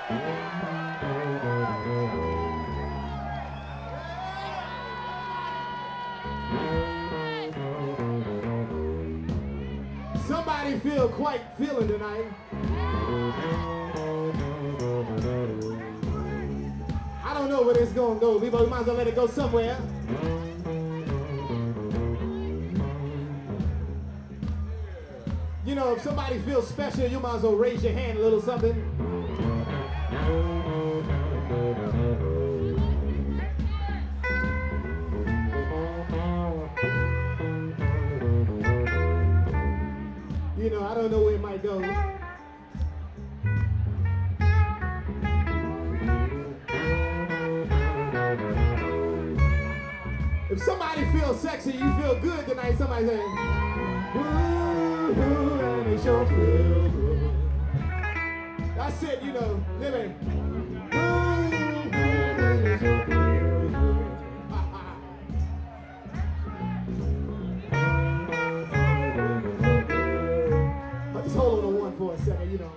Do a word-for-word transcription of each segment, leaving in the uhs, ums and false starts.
Somebody feel quite feeling tonight. I don't know where it's gonna go, but we might as well let it go somewhere. You know, if somebody feels special, you might as well raise your hand a little something. You know, I don't know where it might go. If somebody feels sexy, you feel good tonight, somebody say, ooh, ooh, and it sure feels good. That's it, you know, hear me. Ooh, ooh, and it sure feels good. Just hold on to one for a second, you know.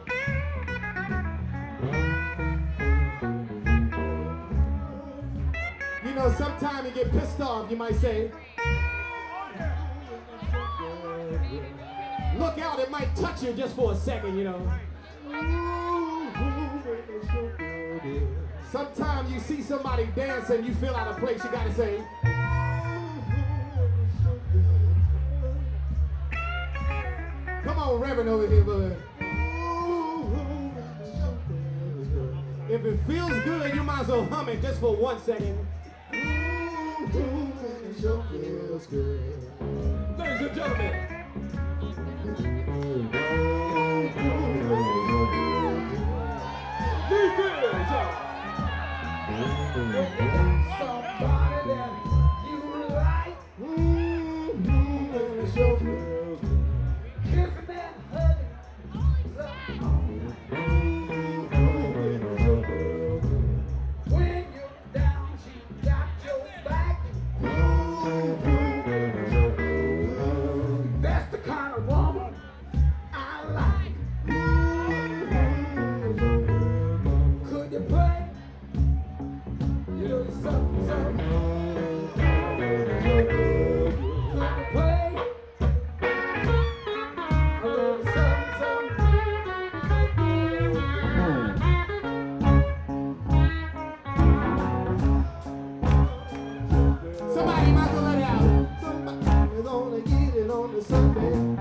You know, sometimes you get pissed off, you might say. Look out, it might touch you just for a second, you know. Sometimes you see somebody dancing, you feel out of place, you gotta say. Come on, Reverend over here, brother. If it feels good, you might as well hum it just for one second. It sure feels good. Ladies and gentlemen. Somebody that you like. It sure feels good. Kissing and hugging. When you're down, she got your back. That's the kind of woman I like. Could you play? You know something, something. Could you play? Somebody might as well let it out. Somebody's gonna get it on the Sunday.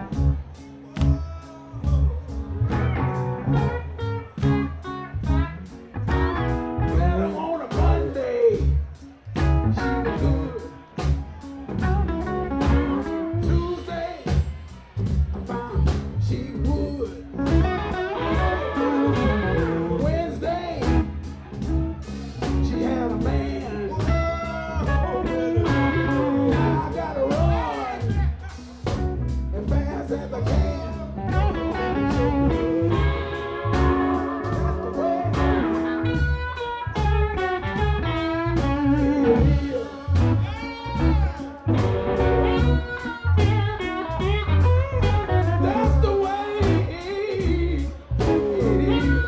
Well, on a Monday, she was good. Tuesday, I found she would. Wednesday, she had a man. As I can. That's the way. That's the way it is.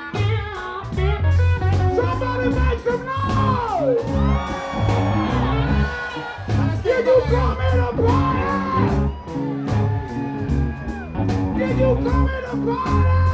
Somebody make some noise. Did you come in a party? Did you come in a party?